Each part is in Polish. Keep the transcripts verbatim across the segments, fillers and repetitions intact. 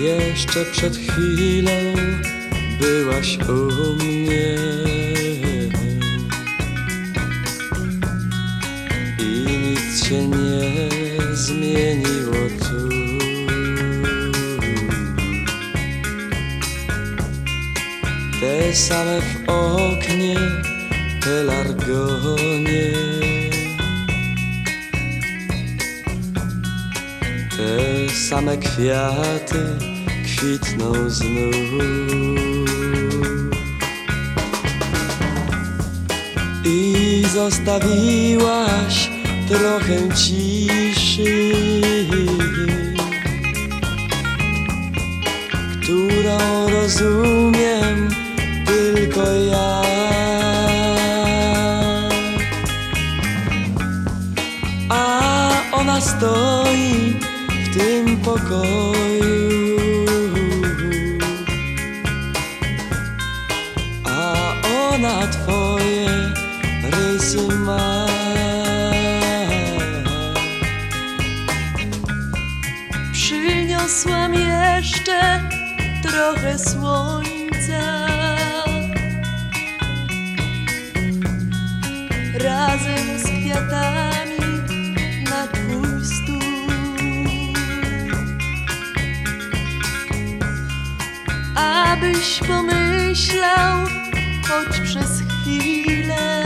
Jeszcze przed chwilą byłaś u mnie i nic się nie zmieniło tu. Te same w oknie pelargonie, te same kwiaty kwitną znów. I zostawiłaś trochę ciszy, którą rozumiem tylko ja. A ona stoi w tym pokoju, a ona twoje rysy ma. Przyniosłam jeszcze trochę słońca razem z kwiatami na twój stół, abyś pomyślał choć przez chwilę,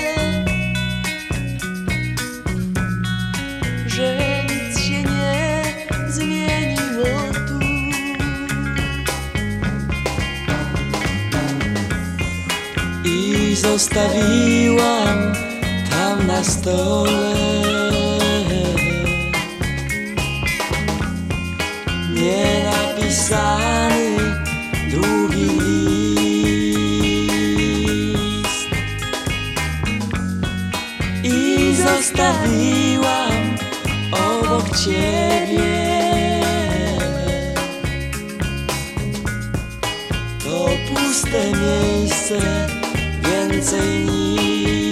że nic się nie zmieniło tu. I zostawiłam tam na stole nienapisany długi list. I zostawiłam obok ciebie to puste miejsce, więcej nic.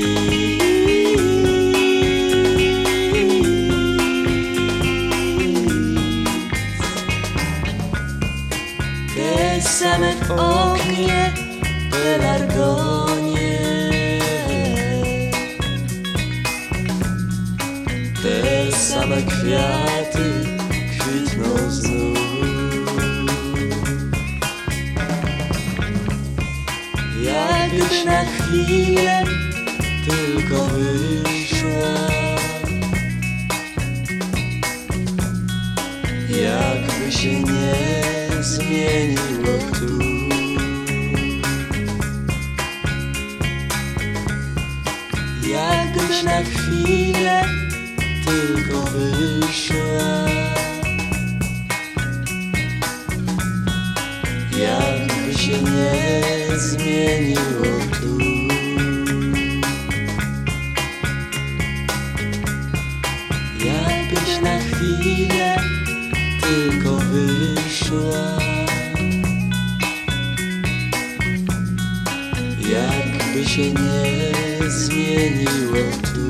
Te same w oknie pelargonie, te same kwiaty kwitną znów. Jakbyś na chwilę tylko wyszła, jakby się nie zmieniło tu. Jakbyś na chwilę tylko wyszła, jakby się nie zmieniło tu. Jakbyś na chwilę tylko wyszła, jakby się nie zmieniło tu.